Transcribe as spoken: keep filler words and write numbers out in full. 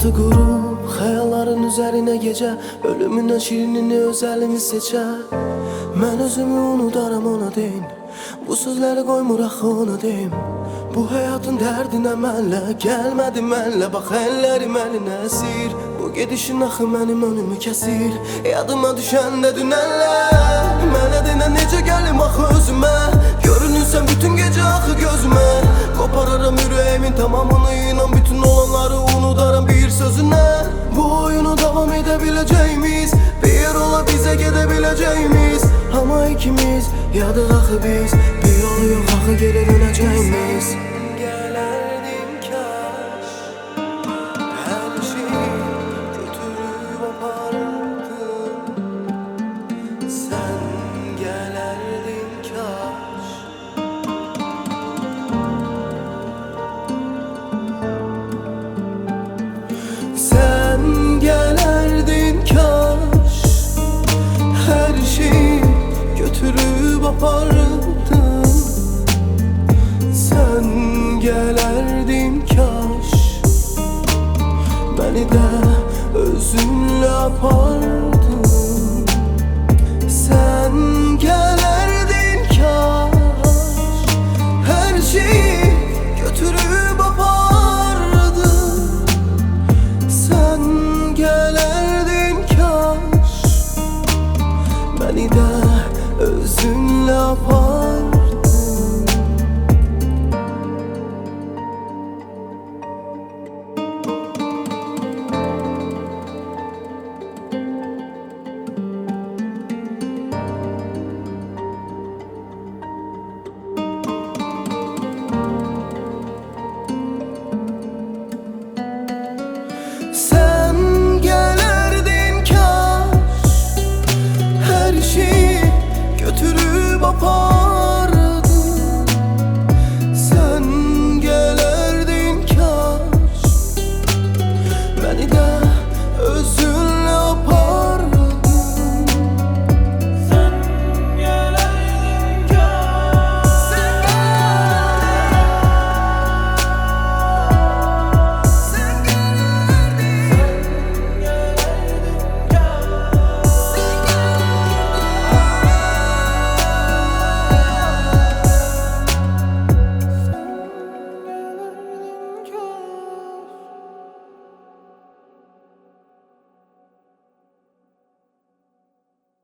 Çatı kurup hayalların üzerine gece, ölümünden şirinini özelini seçer. Ben özümü unudaram ona deyin, bu sözleri koymur axı ona deyim. Bu hayatın derdine mənlə gelmedi mənlə, bak ellerim eline esir. Bu gidişin axı mənim önümü kesir, yadıma düşən də dünənlər. Mənə denən necə gəlim axı özümə, görünürsən bütün gece axı gözüme. Kopararam yüreğimin tamamını, inan bütün olanları unudaram bir sözüne. Bu oyunu devam edebileceğimiz, bir yer ola bize gidebileceğimiz. Ama ikimiz yadık axı biz, bir yolu yok axı geri döneceğimiz. Gelerdim kaş, her şeyi götürüp apardın. Sen gelerdin kaş. Sen gelerdin kaş, her şeyi götürüp apardın. Sen gelerdin kaş, beni de özünle apardın. Sen gelerdin kaş, her şeyi götürüp apardın. Sen gelerdin kaş, beni de özünle apardın. Sen gelerdin kaş, her şeyi götürüp apardın.